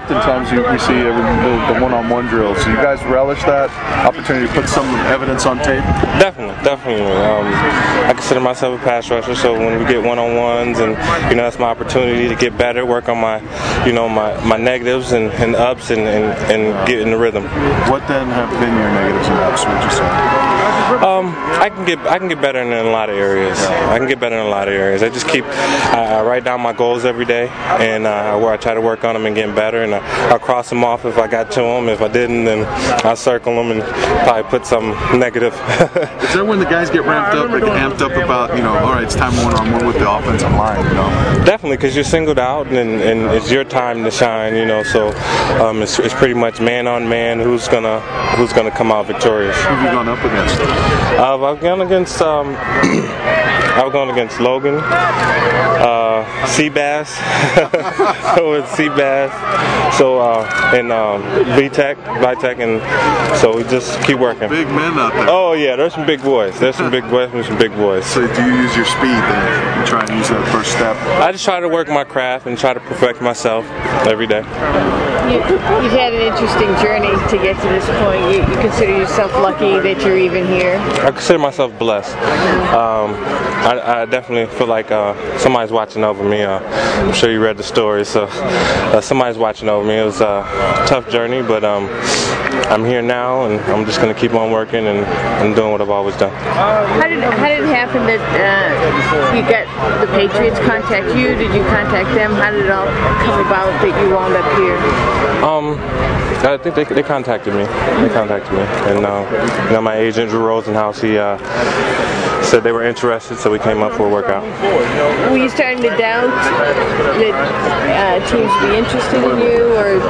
oftentimes we see the one-on-one drills. Do you guys relish that opportunity to put some evidence on tape? Definitely. I consider myself a pass rusher, so when we get one-on-ones, and that's my opportunity to get better, work on my negatives and ups, and get in the rhythm. What then have been your negatives and ups? Would you say? I can get better in a lot of areas. I just I write down my goals every day, and where I try to work on them and getting better, and I'll cross them off if I got to them. If I didn't, then I'll circle them and probably put some negative. Is that when the guys get amped up about, all right, it's time one-on-one with the offensive line, Definitely, because you're singled out, and it's your time to shine, so it's pretty much man on man who's gonna come out victorious. Who have you gone up against? I've gone against Logan, Seabass, with Seabass, so and Vitek, and so we just keep working. Big men out there. Oh yeah, there's some big boys. So do you use your speed then? You try and use that first step? I just try to work my craft and try to perfect myself every day. You've had an interesting journey to get to this point. You consider yourself lucky that you're even here? I consider myself blessed. I definitely feel like somebody's watching over me. I'm sure you read the story, so somebody's watching over me. It was a tough journey, but I'm here now, and I'm just going to keep on working and doing what I've always done. How did it happen that you got the Patriots contact you? Did you contact them? How did it all come about that you wound up here? I think they contacted me. And my agent Drew Rosenhaus, he said they were interested, so we came up for a workout. Were you starting to doubt that teams would be interested in you, or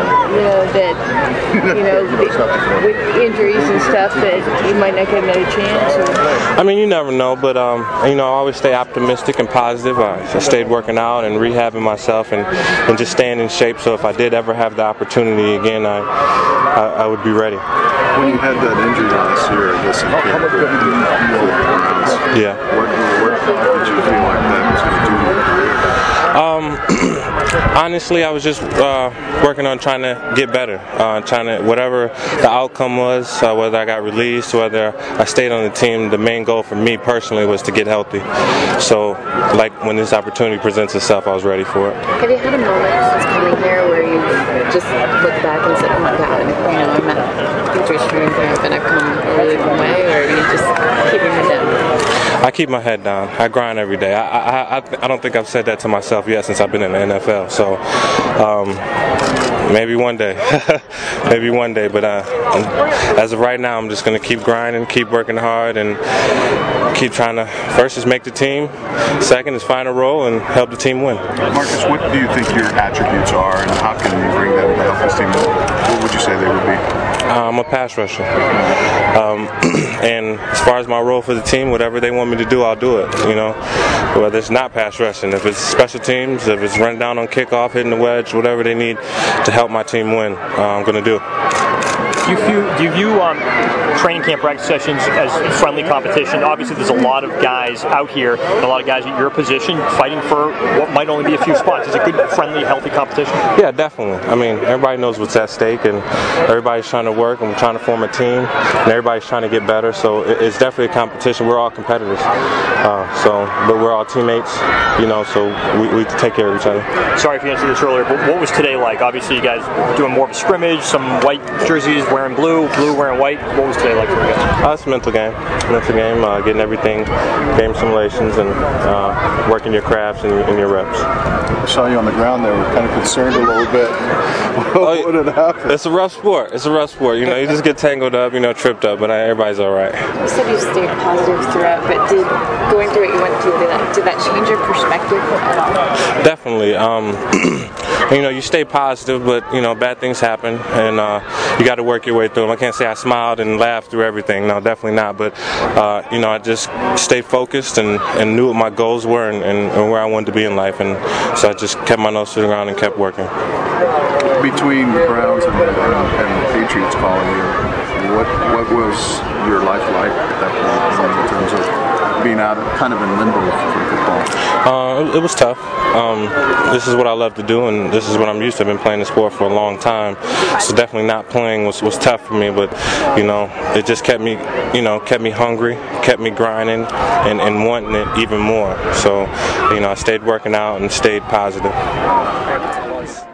with injuries and stuff that you might not get another chance? Or? I mean, you never know, but I always stay optimistic and positive. I stayed working out and rehabbing myself and just staying in shape, so if I did ever have the opportunity again, I would be ready. When you had that injury last year, I guess yeah. What did you feel like that was going to do? Honestly, I was just working on trying to get better, whatever the outcome was, whether I got released, whether I stayed on the team. The main goal for me personally was to get healthy. So, like when this opportunity presents itself, I was ready for it. Have you had a moment since coming here where you just look back and said, "Oh my God, I'm at Patriots training camp and I've come a really long way," or are you just keeping your head down? I keep my head down. I grind every day. I don't think I've said that to myself yet since I've been in the NFL. So maybe one day. But as of right now, I'm just going to keep grinding, keep working hard, and keep trying to first is make the team, second is find a role and help the team win. Marcus, what do you think your attributes are, and how can you bring them to help this team win? What would you say they would be? I'm a pass rusher. And as far as my role for the team, whatever they want me to do, I'll do it. Whether it's not pass rushing, if it's special teams, if it's run down on kickoff, hitting the wedge, whatever they need to help my team win, I'm going to do it. Do you view training camp practice sessions as friendly competition? Obviously, there's a lot of guys out here, and a lot of guys at your position fighting for what might only be a few spots. Is it good, friendly, healthy competition? Yeah, definitely. I mean, everybody knows what's at stake, and everybody's trying to work, and we're trying to form a team, and everybody's trying to get better. So it's definitely a competition. We're all competitors. But we're all teammates, so we take care of each other. Sorry if you answered this earlier, but what was today like? Obviously, you guys doing more of a scrimmage, some white jerseys, wearing blue wearing white. What was today like for you guys? It's a mental game, getting everything, game simulations, and working your crafts and your reps. I saw you on the ground there. We're kind of concerned a little bit. What had happened? It's a rough sport. You just get tangled up, tripped up, but everybody's all right. You said you stayed positive throughout, but going through what you went through, did that change your perspective at all? Definitely. You stay positive, but bad things happen, and you got to work your way through them. I can't say I smiled and laughed through everything. No, definitely not. But I just stayed focused and knew what my goals were and where I wanted to be in life, and so I just kept my nose to the ground and kept working. Between the Browns and the Patriots calling you, what was your life like at that point in terms of being out kind of in limbo from football? It was tough. This is what I love to do, and this is what I'm used to. I've been playing the sport for a long time, so definitely not playing was tough for me. But it just kept me hungry, kept me grinding, and wanting it even more. So I stayed working out and stayed positive.